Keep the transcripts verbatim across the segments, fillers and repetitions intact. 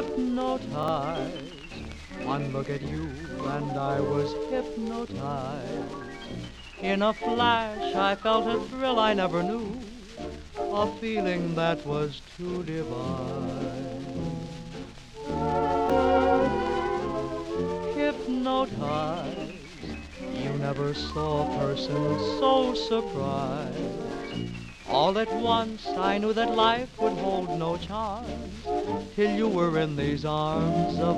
hypnotized. One look at you and I was hypnotized. In a flash I felt a thrill I never knew, a feeling that was too divine. Hypnotized, you never saw a person so surprised. All at once I knew that life would hold no charms till you were in these arms of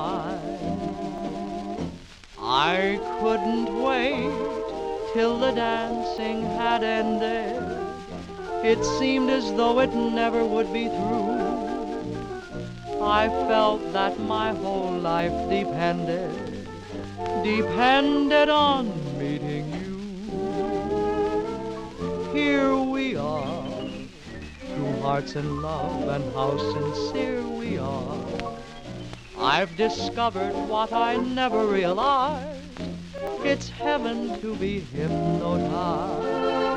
mine. I couldn't wait till the dancing had ended. It seemed as though it never would be through. I felt that my whole life depended, depended on meeting you. Here we are, two hearts in love, and how sincere we are. I've discovered what I never realized. It's heaven to be hypnotized.